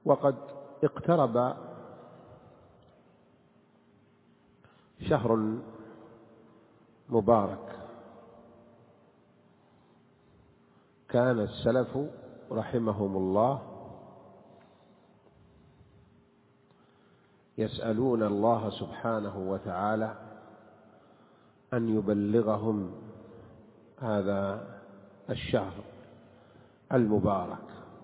وقد اقترب شهر مبارك. كان السلف رحمهم الله يسألون الله سبحانه وتعالى أن يبلغهم هذا الشهر المبارك،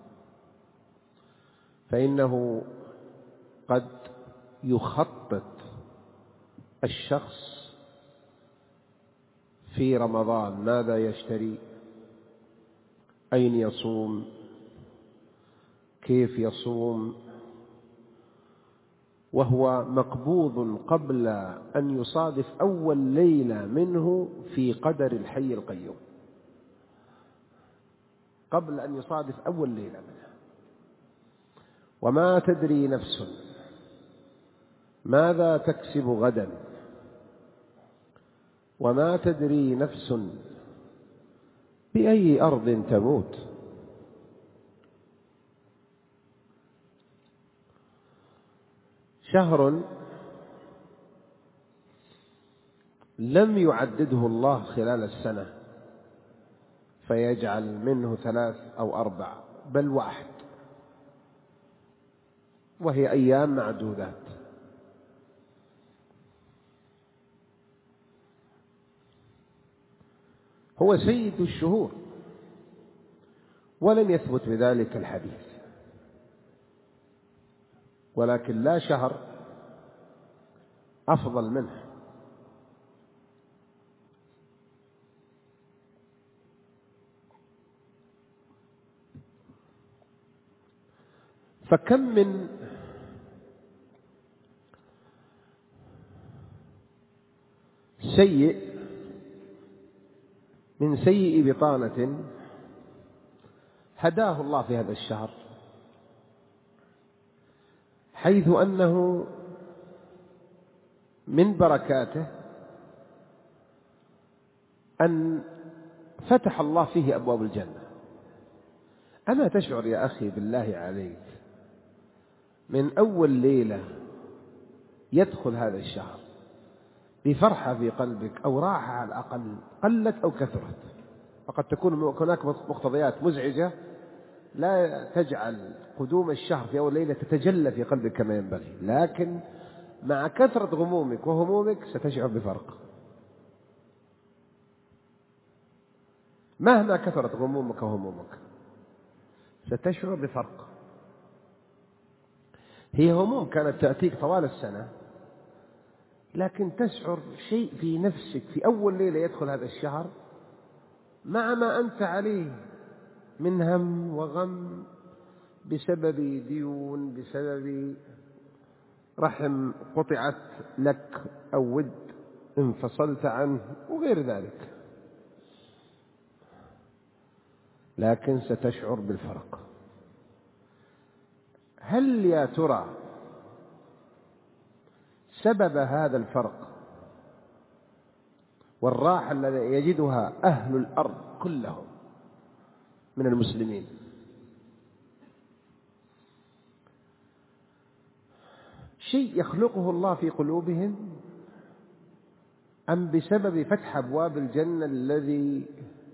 فإنه قد يخطط الشخص في رمضان ماذا يشتري، أين يصوم، كيف يصوم، وهو مقبوض قبل أن يصادف أول ليلة منه في قدر الحي القيوم، قبل أن يصادف أول ليلة منه. وما تدري نفس ماذا تكسب غدا، وما تدري نفس بأي أرض تموت. شهر لم يعدده الله خلال السنة فيجعل منه 3 أو 4 بل 1، وهي أيام معدودات. هو سيد الشهور ولم يثبت بذلك الحديث، ولكن لا شهر أفضل منه. فكم من سيء بطانة هداه الله في هذا الشهر، حيث أنه من بركاته أن فتح الله فيه أبواب الجنة. أما تشعر يا أخي بالله عليك من أول ليلة يدخل هذا الشهر بفرحة في قلبك أو راحة على الأقل، قلت أو كثرت، وقد تكون هناك مقتضيات مزعجة لا تجعل قدوم الشهر في أول ليلة تتجلى في قلبك كما ينبغي، لكن مع كثرة غمومك وهمومك ستشعر بفرق. مهما كثرت غمومك وهمومك ستشعر بفرق. هي هموم كانت تأتيك طوال السنة، لكن تشعر شيء في نفسك في أول ليلة يدخل هذا الشهر مع ما أنت عليه من هم وغم بسبب ديون، بسبب رحم قطعت لك أو ود انفصلت عنه وغير ذلك، لكن ستشعر بالفرق. هل يا ترى سبب هذا الفرق والراحة التي يجدها أهل الأرض كلهم من المسلمين شيء يخلقه الله في قلوبهم، أم بسبب فتح أبواب الجنة الذي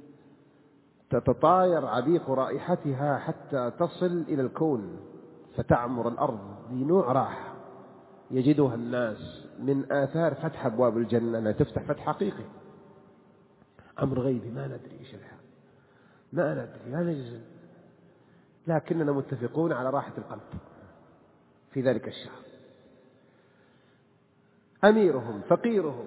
تتطاير عبيق رائحتها حتى تصل إلى الكون فتعمر الأرض بنوع راحة يجدها الناس من آثار فتح أبواب الجنة؟ لا تفتح فتح حقيقي، أمر غيبي ما ندري إيش الحال، ما ندري لا نجزم، لكننا متفقون على راحة القلب في ذلك الشهر. أميرهم، فقيرهم،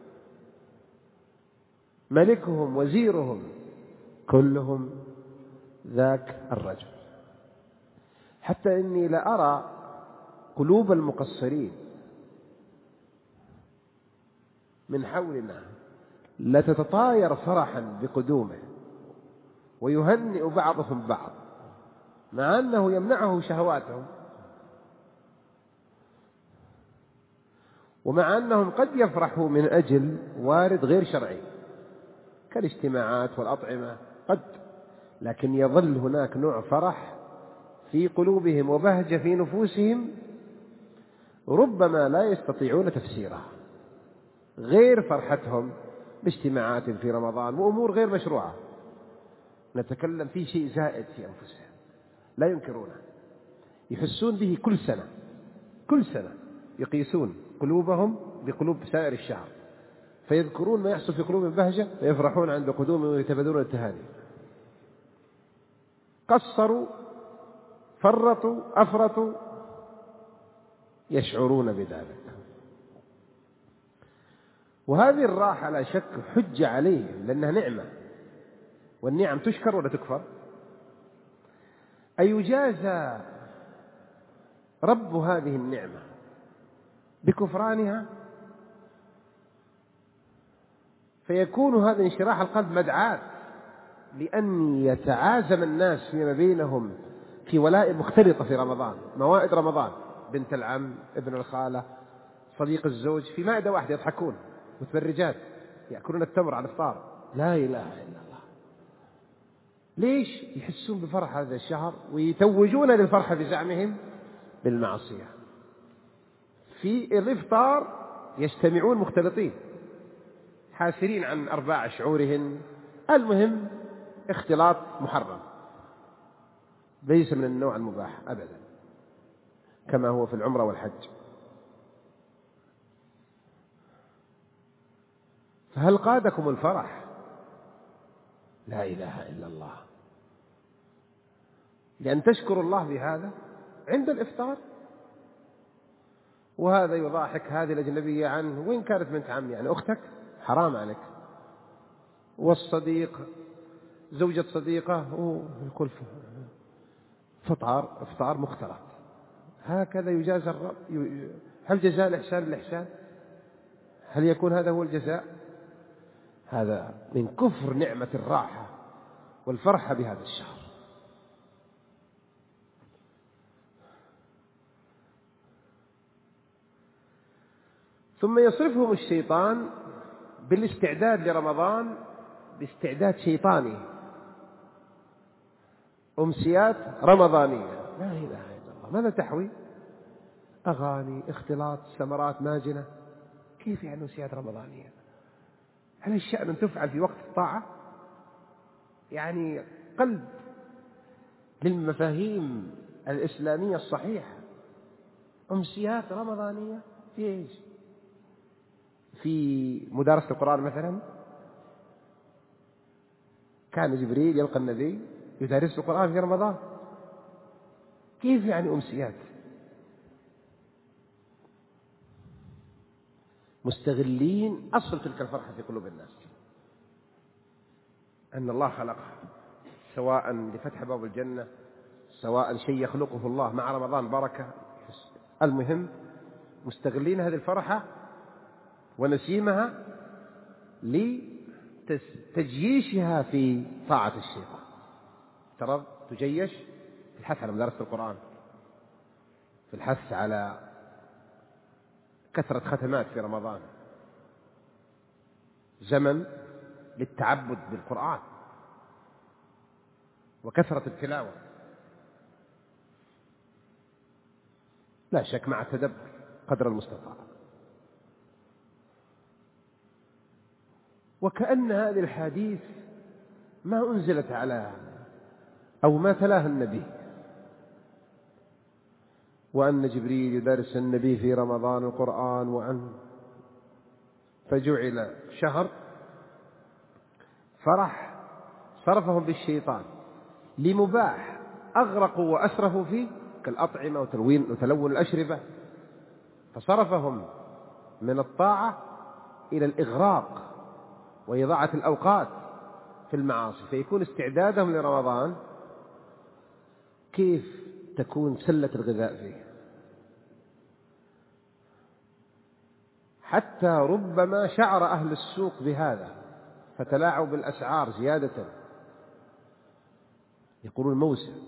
ملكهم، وزيرهم، كلهم ذاك الرجل. حتى إني لأرى قلوب المقصرين من حولنا لتتطاير فرحا بقدومه، ويهنئ بعضهم بعض مع أنه يمنعه شهواتهم، ومع أنهم قد يفرحوا من أجل وارد غير شرعي كالاجتماعات والأطعمة قد، لكن يظل هناك نوع فرح في قلوبهم وبهجة في نفوسهم ربما لا يستطيعون تفسيرها، غير فرحتهم باجتماعات في رمضان وأمور غير مشروعة. نتكلم في شيء زائد في أنفسهم لا ينكرونه، يحسون به كل سنة يقيسون قلوبهم بقلوب سائر الشهر، فيذكرون ما يحصل في قلوبهم بهجة فيفرحون عند قدومهم ويتبادلون التهاني. قصروا، فرطوا، أفرطوا، يشعرون بذلك. وهذه الراحة لا شك حجة عليهم لأنها نعمة، والنعم تشكر ولا تكفر؟ أي يجازى رب هذه النعمة بكفرانها؟ فيكون هذا انشراح القلب مدعاة لأن يتعازم الناس فيما بينهم في ولائم مختلطة في رمضان، موائد رمضان، بنت العم، ابن الخالة، صديق الزوج، في مائدة واحدة يضحكون متبرجات يأكلون التمر على الإفطار. لا إله إلا الله. ليش؟ يحسون بفرح هذا الشهر ويتوجون للفرحة بزعمهم بالمعصية. في الإفطار يجتمعون مختلطين حاسرين عن أرباع شعورهن، المهم اختلاط محرم ليس من النوع المباح أبدا، كما هو في العمرة والحج. فهل قادكم الفرح؟ لا إله إلا الله. لأن تشكر الله بهذا عند الإفطار، وهذا يضاحك هذه الأجنبية عنه وإن كانت بنت عم، يعني أختك حرام عليك، والصديق زوجة صديقة ويقول إفطار مختلط. هكذا يجازى الرب؟ هل جزاء الإحسان الإحسان؟ هل يكون هذا هو الجزاء؟ هذا من كفر نعمة الراحة والفرحة بهذا الشهر. ثم يصرفهم الشيطان بالاستعداد لرمضان باستعداد شيطاني، أمسيات رمضانية. لا إله إلا الله. ماذا تحوي؟ أغاني، اختلاط، سمرات ماجنة. كيف يعني أمسيات رمضانية؟ هل الشأن أن تفعل في وقت الطاعة؟ يعني قلب للمفاهيم الإسلامية الصحيحة. أمسيات رمضانية في إيش؟ في مدارسة القرآن مثلا كان جبريل يلقى النبي يدرس القرآن في رمضان. كيف يعني أمسيات؟ مستغلين أصل تلك الفرحة في قلوب الناس، أن الله خلقها سواء لفتح باب الجنة، سواء شيء يخلقه الله مع رمضان بركة. المهم مستغلين هذه الفرحة ونسيمها لتجييشها في طاعة الشيطان. ترى تجيش في الحث على مدارسة القرآن، في الحث على كثرة ختمات في رمضان، زمن للتعبد بالقرآن وكثرة التلاوة، لا شك مع التدبر قدر المستطاع. وكأن هذه الحديث ما أنزلت على أو ما تلاها النبي، وأن جبريل يدرس النبي في رمضان القرآن، وأن فجعل شهر فرح صرفهم بالشيطان لمباح أغرقوا وأسرفوا فيه كالأطعمة وتلون الأشربة، فصرفهم من الطاعة إلى الإغراق وإضاعة الأوقات في المعاصي. فيكون استعدادهم لرمضان كيف تكون سلة الغذاء فيه، حتى ربما شعر أهل السوق بهذا فتلاعوا بالأسعار زيادة. يقولون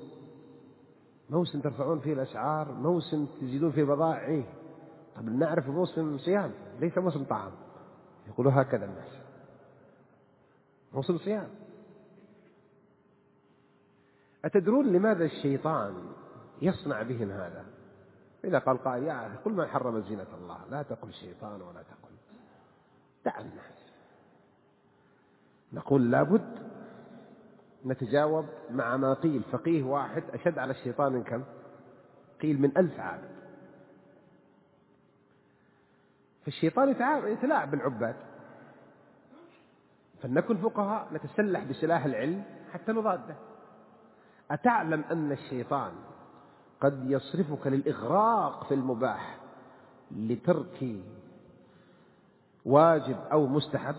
موسم ترفعون فيه الأسعار، موسم تزيدون فيه البضائع. إيه؟ طب نعرف موسم صيام ليس موسم طعام. يقولوا هكذا الناس، موسم صيام. أتدرون لماذا الشيطان يصنع بهم هذا. إذا قال قائل يا أخي قل ما حرم زينة الله، لا تقل شيطان ولا تقل، دع الناس. نقول لابد نتجاوب مع ما قيل. فقيه واحد أشد على الشيطان من كم؟ قيل من 1000 عابد. فالشيطان يتلاعب بالعباد، فلنكن فقهاء نتسلح بسلاح العلم حتى نضاده. أتعلم أن الشيطان قد يصرفك للإغراق في المباح لترك واجب أو مستحب؟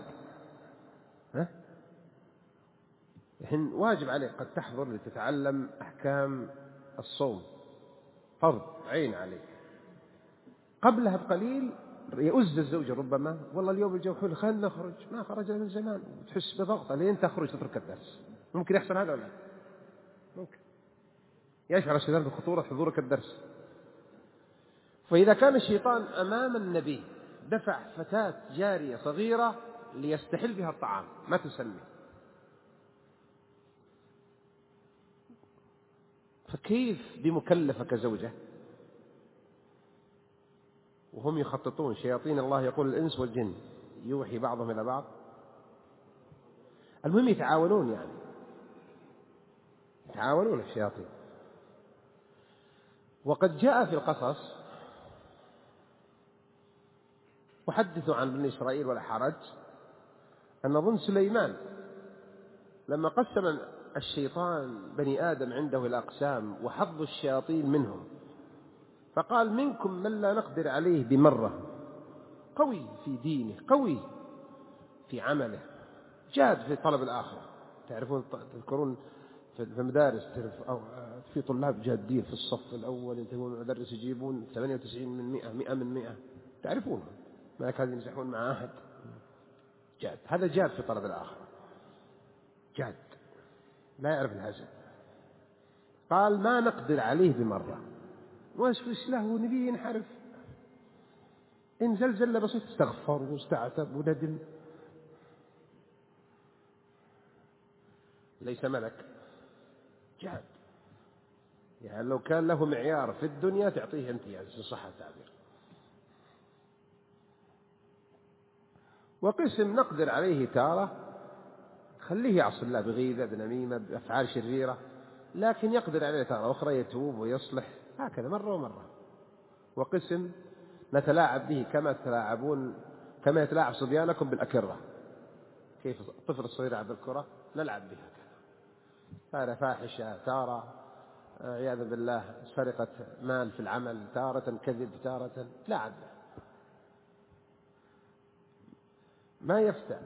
الحين واجب عليك قد تحضر لتتعلم أحكام الصوم، فرض عين عليك. قبلها بقليل يؤز الزوجة ربما والله اليوم الجو حلو خلينا نخرج، ما خرجنا من زمان، وتحس بضغط لين تخرج تترك الدرس. ممكن يحصل هذا ولا لا؟ ممكن يشعر الشيطان بخطورة حضورك الدرس. فإذا كان الشيطان أمام النبي دفع فتاة جارية صغيرة ليستحل بها الطعام ما تسمي، فكيف بمكلفة كزوجة؟ وهم يخططون شياطين الله، يقول الإنس والجن يوحي بعضهم إلى بعض. المهم يتعاونون، يعني يتعاونون الشياطين. وقد جاء في القصص، وحدثوا عن بني إسرائيل ولا حرج، أن نظن سليمان لما قسم الشيطان بني آدم عنده الأقسام وحظ الشياطين منهم، فقال منكم من لا نقدر عليه بمرة، قوي في دينه، قوي في عمله، جاد في طلب الآخرة. تعرفون تذكرون في المدارس أو في طلاب جادين في الصف الأول ينتهون المدرس يجيبون 98 من 100 100 من 100، تعرفون ما كانوا يمزحون مع أحد. جاد، هذا جاد في طلب الآخرة، جاد لا يعرف الهزل. قال ما نقدر عليه بمرة، وش له نبي ينحرف، إن زلزل بسيط استغفر واستعتب وندم، ليس ملك، جاد. يعني لو كان له معيار في الدنيا تعطيه امتياز إن صح التعبير. وقسم نقدر عليه تارة، خليه يعصي الله بغيبة بنميمة بأفعال شريرة، لكن يقدر عليه تارة أخرى يتوب ويصلح، هكذا مرة ومرة. وقسم نتلاعب به كما يتلاعب صبيانكم بالأكرة، كيف الطفل الصغير يلعب بالكرة نلعب بها كذا، تارة فاحشة، تارة عياذا بالله سرقة مال في العمل، تارة كذب، تارة لعب. ما يفتع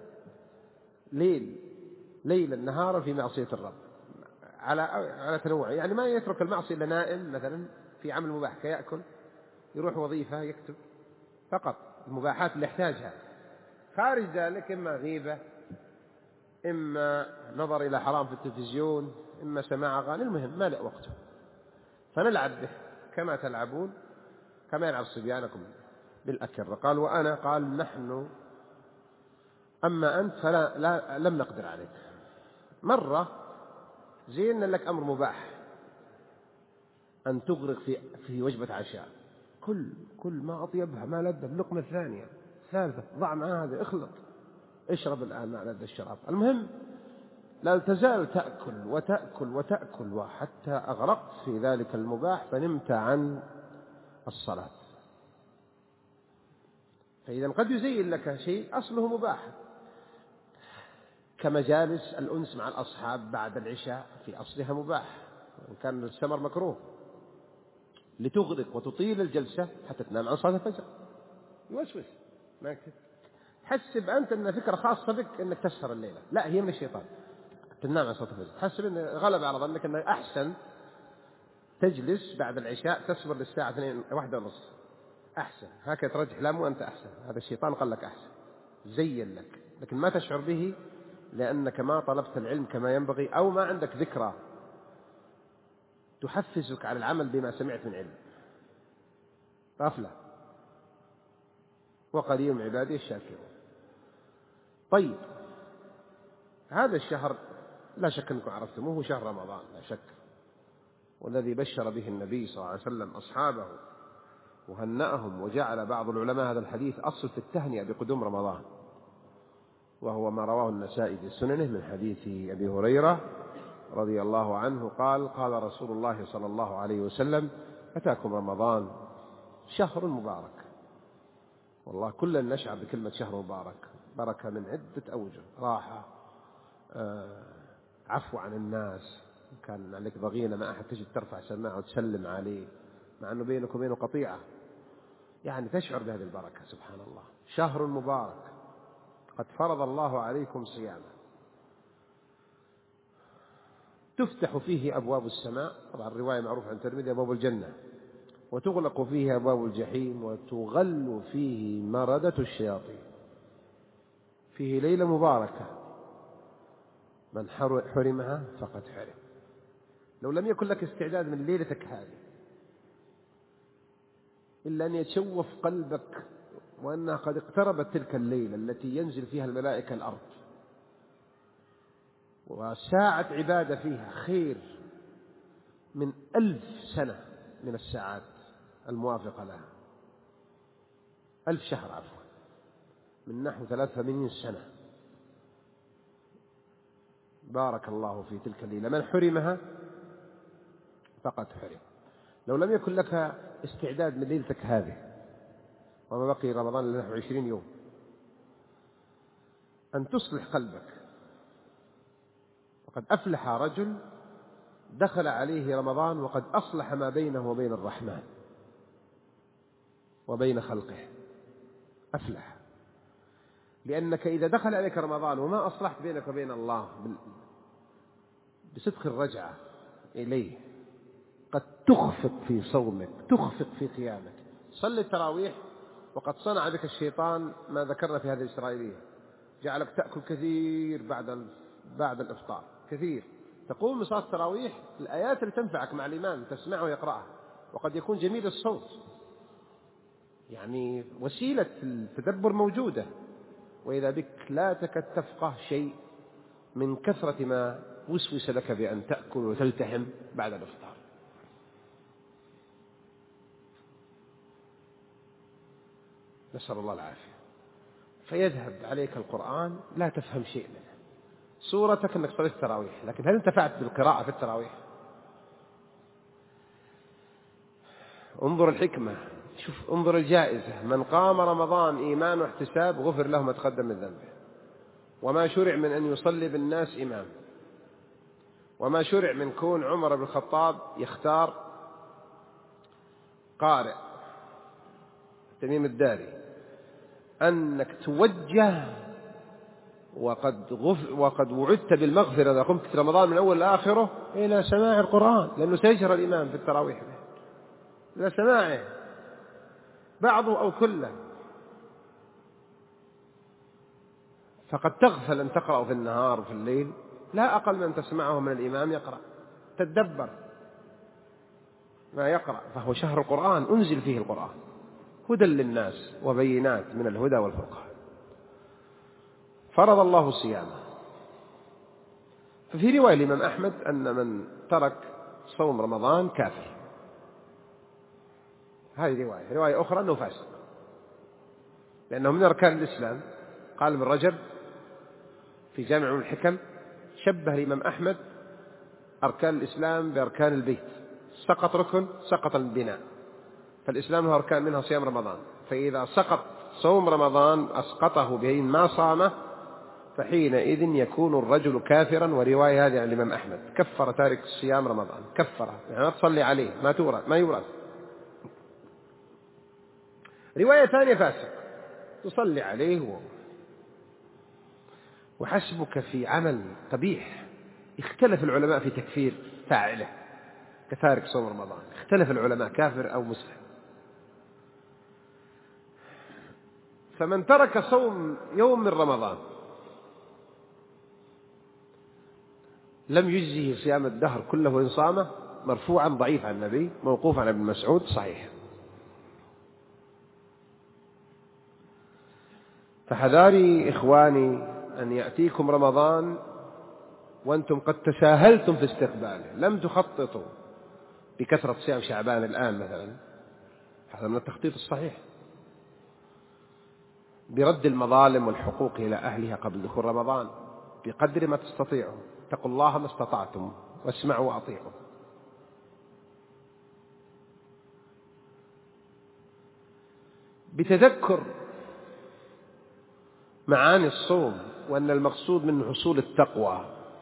ليلا نهارا في معصية الرب على تنوع، يعني ما يترك المعصية إلا نائم مثلا في عمل مباح كيأكل، يروح وظيفة يكتب، فقط المباحات اللي يحتاجها. خارج ذلك إما غيبة، إما نظر إلى حرام في التلفزيون، إما سماع أغاني، المهم ما له وقته. فنلعب به كما تلعبون، كما يلعب صبيانكم بالأكرة. قال وأنا، قال نحن، أما أنت لم نقدر عليك. مرة زين لك أمر مباح أن تغرق في وجبة عشاء، كل ما أطيبها ما لذ اللقمة الثانية ثالثة، ضع معها هذا، اخلط، اشرب الآن مع لذ الشراب. المهم لا تزال تأكل وتأكل وتأكل، وحتى أغرقت في ذلك المباح فنمت عن الصلاة. فإذا قد يزين لك شيء أصله مباح، كمجالس الأنس مع الأصحاب بعد العشاء في أصلها مباح، وإن كان السمر مكروه، لتغرق وتطيل الجلسة حتى تنام عن صلاة الفجر. يوسوس ما تحسب أنت أن فكرة خاصة بك أنك تسهر الليلة، لا، هي من الشيطان، تنام عن صلاة الفجر. تحسب أن غلب على ظنك أنه أحسن تجلس بعد العشاء تصبر للساعة 1:30 أحسن، هكذا ترجح. لا، مو أنت أحسن، هذا الشيطان قال لك أحسن، زين لك، لكن ما تشعر به لأنك ما طلبت العلم كما ينبغي، أو ما عندك ذكرى تحفزك على العمل بما سمعت من علم. غفلة. وقليل من عبادي الشاكرون. طيب، هذا الشهر لا شك أنكم عرفتموه، شهر رمضان لا شك. والذي بشر به النبي صلى الله عليه وسلم أصحابه وهنأهم، وجعل بعض العلماء هذا الحديث أصل في التهنئة بقدوم رمضان، وهو ما رواه النسائي في سننه من حديث أبي هريرة رضي الله عنه قال: قال رسول الله صلى الله عليه وسلم: أتاكم رمضان شهر مبارك. والله كلنا نشعر بكلمة شهر مبارك، بركة من عدة أوجه: راحة، عفو عن الناس، كان عليك ضغينة ما أحد تجد ترفع سماعه وتسلم عليه مع أنه بينك وبينه قطيعة، يعني تشعر بهذه البركة. سبحان الله، شهر مبارك قد فرض الله عليكم صيامه، تفتح فيه أبواب السماء، طبعا الرواية معروفة عن الترمذي أبواب الجنة، وتغلق فيه أبواب الجحيم، وتغل فيه مردة الشياطين. فيه ليلة مباركة، من حرمها فقد حرم. لو لم يكن لك استعداد من ليلتك هذه إلا أن يتشوف قلبك وأنها قد اقتربت تلك الليلة التي ينزل فيها الملائكة الأرض، وساعة عبادة فيها خير من 1000 سنة من الساعات الموافقة لها، 1000 شهر عفوا، من نحو 83 سنة. بارك الله في تلك الليلة، من حرمها فقد حرم. لو لم يكن لك استعداد من ليلتك هذه، وما بقي رمضان له 20 يوم، أن تصلح قلبك. وقد أفلح رجل دخل عليه رمضان وقد أصلح ما بينه وبين الرحمن وبين خلقه. أفلح، لأنك إذا دخل عليك رمضان وما أصلحت بينك وبين الله بصدق الرجعة إليه، قد تخفق في صومك، تخفق في قيامك. صلي التراويح وقد صنع بك الشيطان ما ذكرنا في هذه الإسرائيلية، جعلك تأكل كثير بعد الإفطار، كثير. تقوم بصلاة التراويح، الآيات اللي تنفعك مع الإمام تسمعه ويقرأها، وقد يكون جميل الصوت، يعني وسيلة التدبر موجودة، وإذا بك لا تكاد تفقه شيء من كثرة ما وسوس لك بأن تأكل وتلتحم بعد الإفطار. نسأل الله العافية. فيذهب عليك القرآن لا تفهم شيء منه، صورتك أنك صليت التراويح، لكن هل انتفعت بالقراءة في التراويح؟ انظر الحكمة، شوف، انظر الجائزة: من قام رمضان إيمان واحتساب غفر له ما تقدم من ذنبه. وما شرع من أن يصلي بالناس إمام، وما شرع من كون عمر بن الخطاب يختار قارئ تميم الداري، أنك توجه وقد وعدت بالمغفرة إذا قمت في رمضان من أول لآخره إلى سماع القرآن، لأنه سيجرى الإمام في التراويح إلى سماعه بعضه أو كله، فقد تغفل أن تقرأ في النهار وفي الليل لا أقل من تسمعه من الإمام يقرأ، تتدبر ما يقرأ. فهو شهر القرآن، أنزل فيه القرآن هدى للناس وبينات من الهدى والفرقان. فرض الله صيامه. ففي رواية الإمام أحمد أن من ترك صوم رمضان كافر، هذه رواية أخرى أنه فاسق، لأنه من أركان الإسلام. قال ابن رجب في جامع الحكم: شبه الإمام أحمد أركان الإسلام بأركان البيت، سقط ركن سقط البناء. فالإسلام له أركان، منها صيام رمضان، فإذا سقط صوم رمضان أسقطه بين ما صامه، فحينئذ يكون الرجل كافرا. ورواية هذه عن الإمام أحمد: كفر تارك صيام رمضان، كفر يعني ما تصلي عليه، ما يورث. رواية ثانية: فاسق، تصلي عليه وحسبك في عمل قبيح. اختلف العلماء في تكفير فاعله كتارك صوم رمضان، اختلف العلماء كافر أو مسلم. فمن ترك صوم يوم من رمضان لم يجزه صيام الدهر كله وإن صامه، مرفوعا ضعيف عن النبي، موقوفا عن ابن مسعود صحيح. فحذاري إخواني أن يأتيكم رمضان وأنتم قد تساهلتم في استقباله، لم تخططوا بكثرة صيام شعبان الآن مثلا، هذا من التخطيط الصحيح، برد المظالم والحقوق إلى أهلها قبل دخول رمضان بقدر ما تستطيعوا. اتقوا الله ما استطعتم واسمعوا وأطيعوا. بتذكر معاني الصوم وأن المقصود منه حصول التقوى،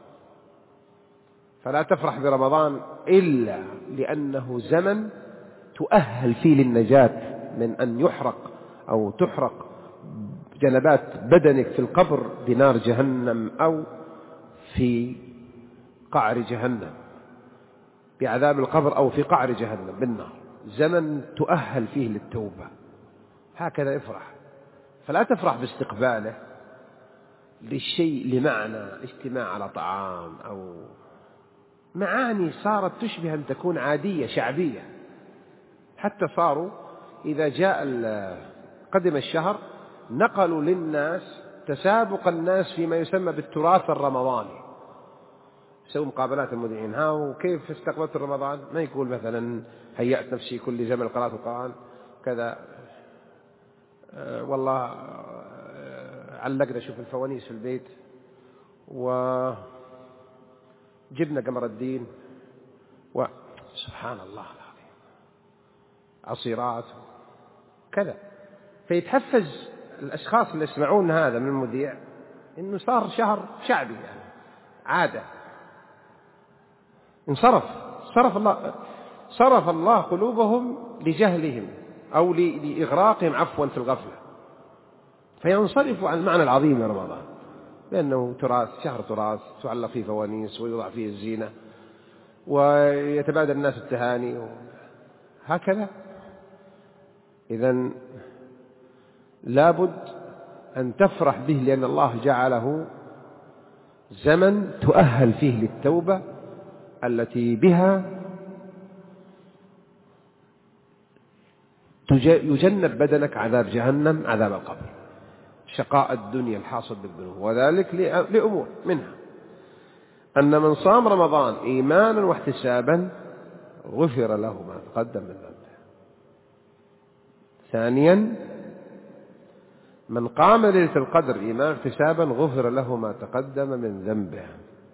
فلا تفرح برمضان إلا لأنه زمن تؤهل فيه للنجاة من أن يحرق أو تحرق جنبات بدنك في القبر بنار جهنم أو في قعر جهنم بعذاب القبر أو في قعر جهنم بالنار. زمن تؤهل فيه للتوبة، هكذا افرح. فلا تفرح باستقباله للشيء لمعنى اجتماع على طعام أو معاني صارت تشبه أن تكون عادية شعبية. حتى صاروا إذا جاء قدم الشهر نقلوا للناس تسابق الناس فيما يسمى بالتراث الرمضاني، يسووا مقابلات المذيعين، ها وكيف استقبلت رمضان؟ ما يقول مثلا هيأت نفسي كل زمن قراءة القرآن كذا، والله علقنا شوف الفوانيس في البيت وجبنا قمر الدين وسبحان الله العظيم عصيرات كذا. فيتحفز الأشخاص اللي يسمعون هذا من المذيع إنه صار شهر شعبي يعني عادة. صرف الله قلوبهم لجهلهم أو لإغراقهم عفوا في الغفلة، فينصرفوا عن المعنى العظيم من رمضان، لأنه تراث، شهر تراث تعلق فيه فوانيس ويوضع فيه الزينة ويتبادل الناس التهاني هكذا. إذن لابد أن تفرح به لأن الله جعله زمن تؤهل فيه للتوبة التي بها يجنب بدنك عذاب جهنم، عذاب القبر، شقاء الدنيا الحاصل بالذنوب. وذلك لأمور منها أن من صام رمضان إيمانا واحتسابا غفر له ما تقدم من ذنبه. ثانيا من قام ليلة القدر إيمانا واحتسابا غفر له ما تقدم من ذنبه.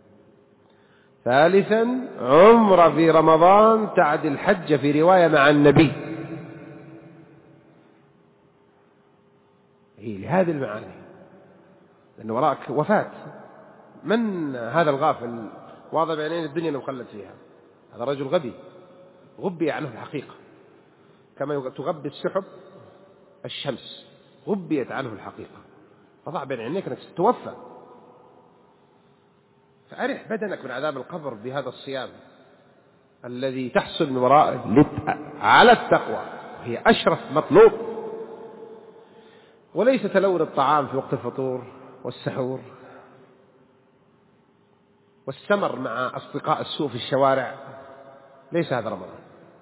ثالثا عمرة في رمضان تعدل حجة في رواية مع النبي. هي لهذه المعاني، لأن وراءك وفاة. من هذا الغافل واضع بعينين الدنيا مخلد فيها؟ هذا رجل غبي، غبي عنه الحقيقة، كما تغبي السحب الشمس، غبيت عنه الحقيقة، فضع بين عينيك أنك ستوفى. فأرح بدنك من عذاب القبر بهذا الصيام الذي تحصل من ورائه على التقوى، هي أشرف مطلوب، وليس تلون الطعام في وقت الفطور والسحور والسمر مع أصدقاء السوء في الشوارع. ليس هذا رمضان.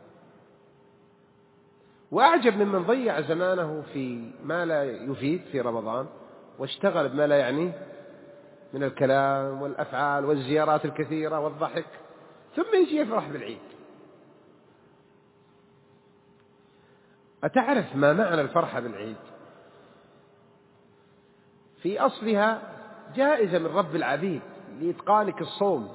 وأعجب ممن ضيع زمانه في ما لا يفيد في رمضان واشتغل بما لا يعني من الكلام والأفعال والزيارات الكثيرة والضحك، ثم يجي يفرح بالعيد. أتعرف ما معنى الفرحة بالعيد؟ في أصلها جائزة من رب العبيد لإتقانك الصوم،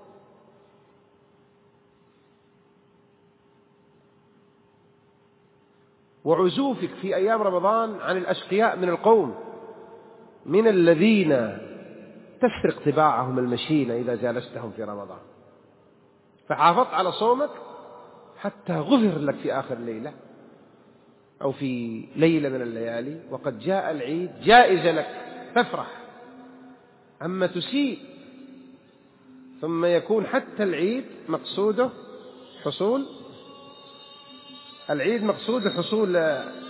وعزوفك في أيام رمضان عن الأشقياء من القوم، من الذين تسرق طباعهم المشينة إذا جالستهم في رمضان. فحافظت على صومك حتى غفر لك في آخر ليلة أو في ليلة من الليالي، وقد جاء العيد جائزة لك فافرح. أما تسيء ثم يكون حتى العيد مقصوده حصول